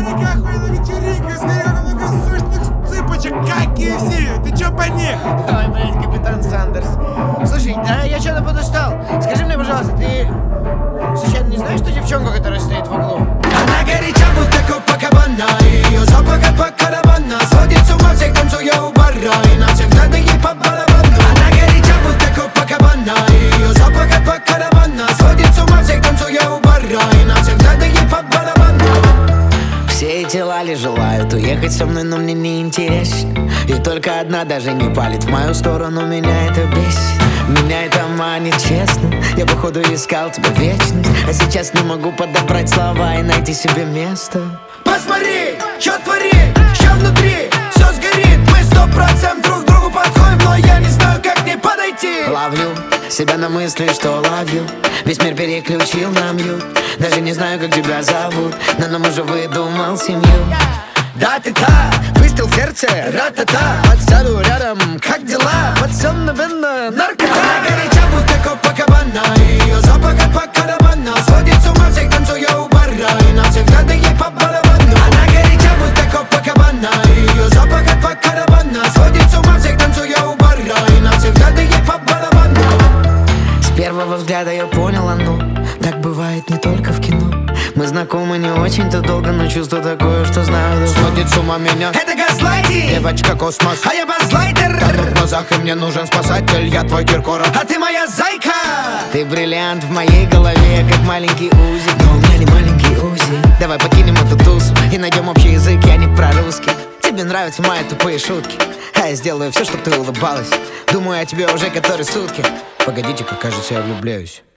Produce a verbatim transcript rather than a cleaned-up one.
наверняка охуенная вечеринка, скорее много сочных цыпочек, как кей эф си. Ты чё поник? Ой, блядь, капитан Сандерс. Слушай, да я что-то подустал. Скажи мне, пожалуйста, ты случайно не знаешь, что девчонка, которая стоит в углу? Она горяча, будто Копакабана, и ее запах как каравана. Сводит с ума всех, танцуя у бара, и на всех надо ей по барабану. Она горяча, будто Копакабана, и ее запах как каравана. Сводит с ума всех, танцуя у бара, и на всех надо ей по барабану. Все эти лали желают уехать со мной, но мне не интересно. И только одна даже не палит в мою сторону, меня это бесит. Меня это манит, честно. Я походу искал тебя вечность, а сейчас не могу подобрать слова и найти себе место. Посмотри, что творит, что внутри, все сгорит. Мы сто процентов друг другу подходим, но я не знаю, как не подойти. Ловлю себя на мысли, что ловлю. Весь мир переключил на мьют. Даже не знаю, как тебя зовут, но нам уже выдумал семью. Да, ты та, выстрел в сердце, ра-та-та. Подсяду рядом, как дела? Пацан, наверное, наркота. Она горяча, будто Копакабана, и ее запах как каравана. Сводит с ума всех, танцуя у бара, и на всех надо ей по барабану. Она горяча, будто Копакабана, и ее запах как каравана. Сводит с ума всех, танцуя у бара, и на всех надо ей по барабану. С первого взгляда я понял, оно так бывает не только в кино. Мы знакомы не очень-то долго, но чувство такое, что знаю. Сводит с ума меня, это газлайтинг. Девочка космос, а я базлайтер. В глазах, и мне нужен спасатель. Я твой Киркоров, а ты моя зайка. Ты бриллиант в моей голове, как маленький Узи. Но у меня не маленький Узи. Давай покинем эту тусу и найдем общий язык, я не про русский. Тебе нравятся мои тупые шутки, а я сделаю все, чтобы ты улыбалась. Думаю о тебе уже которые сутки. Погодите-ка, кажется, я влюбляюсь.